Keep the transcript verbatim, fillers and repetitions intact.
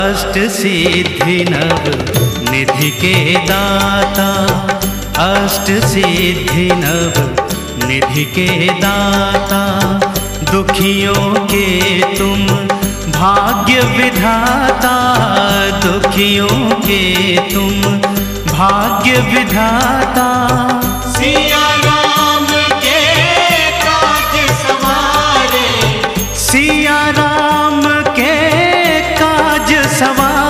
अष्ट सिद्धि नव निधि के दाता, अष्ट सिद्धि नव निधि के दाता, दुखियों के तुम भाग्य विधाता, दुखियों के तुम भाग्य विधाता।